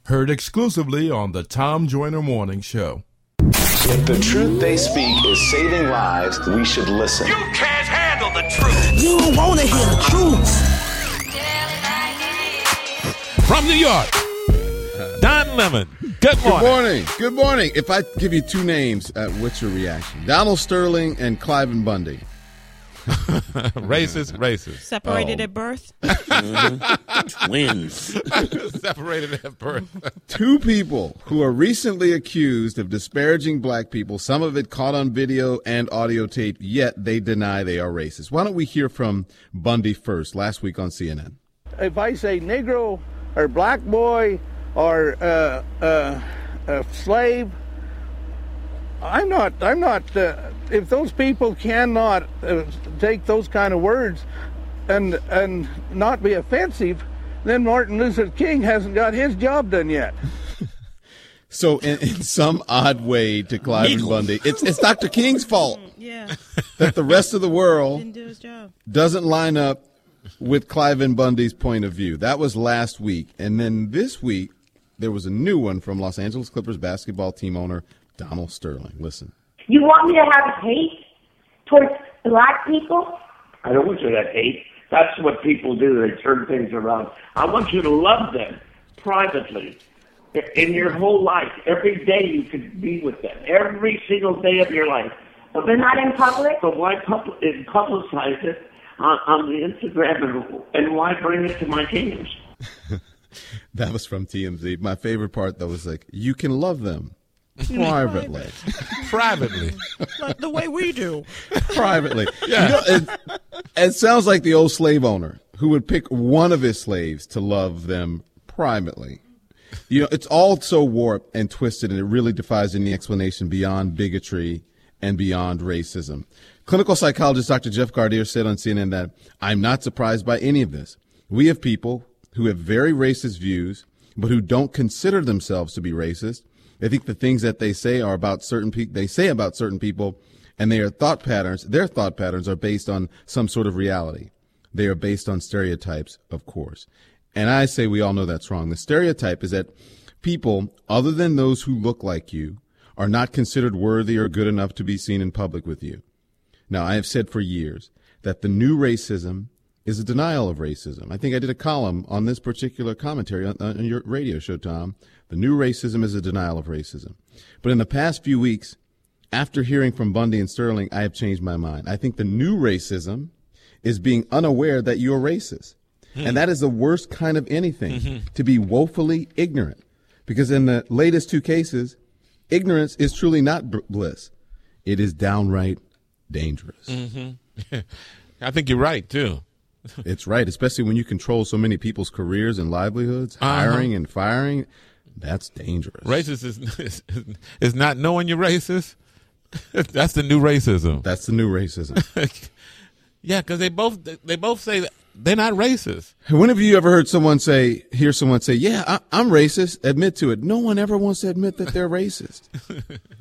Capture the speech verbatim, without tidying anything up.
Heard exclusively on the Tom Joyner Morning Show. If the truth they speak is saving lives, we should listen. You can't handle the truth. You don't want to hear the truth. From New York, Don Lemon. Good morning. Good morning. Good morning. If I give you two names, uh, what's your reaction? Donald Sterling and Cliven Bundy. Racist, racist. Separated Oh. at birth. Mm-hmm. Twins. Separated at birth. Two people who are recently accused of disparaging black people, some of it caught on video and audio tape, yet they deny they are racist. Why don't we hear from Bundy first, last week on C N N? If I say Negro or black boy or uh, uh, uh, slave, I'm not, I'm not, uh, if those people cannot uh, take those kind of words and and not be offensive, then Martin Luther King hasn't got his job done yet. So in, in some odd way to Cliven Bundy, it's it's Doctor King's fault Yeah. that the rest of the world Didn't do his job. doesn't line up with Cliven Bundy's point of view. That was last week. And then this week, there was a new one from Los Angeles Clippers basketball team owner Donald Sterling. Listen. You want me to have hate towards black people? I don't want you to hate. That's what people do. They turn things around. I want you to love them privately. In your whole life, every day you could be with them. Every single day of your life. But not in public? But why public, publicize it on, on the Instagram and, and why bring it to my games? That was from T M Z. My favorite part, though, was like, you can love them privately. Privately. Like the way we do. Privately. Yeah. You know, it, it sounds like the old slave owner who would pick one of his slaves to love them privately. You know, it's all so warped and twisted, and it really defies any explanation beyond bigotry and beyond racism. Clinical psychologist Doctor Jeff Gardere said on C N N that I'm not surprised by any of this. We have people who have very racist views, but who don't consider themselves to be racist. They think the things that they say are about certain people, they say about certain people, and their thought patterns, their thought patterns are based on some sort of reality. They are based on stereotypes, of course. And I say we all know that's wrong. The stereotype is that people, other than those who look like you, are not considered worthy or good enough to be seen in public with you. Now, I have said for years that the new racism is a denial of racism. I think I did a column on this particular commentary on, on your radio show, Tom. The new racism is a denial of racism. But in the past few weeks, after hearing from Bundy and Sterling, I have changed my mind. I think the new racism is being unaware that you're racist. And that is the worst kind of anything, mm-hmm. to be woefully ignorant. Because in the latest two cases, ignorance is truly not b- bliss. It is downright dangerous. Mm-hmm. I think you're right, too. It's right, especially when you control so many people's careers and livelihoods, Uh-huh. hiring and firing. That's dangerous. Racist is, is, is not knowing you're racist. That's the new racism. That's the new racism. Yeah, because they both they both say that they're not racist. When have you ever heard someone say, hear someone say, yeah, I, I'm racist, admit to it? No one ever wants to admit that they're racist.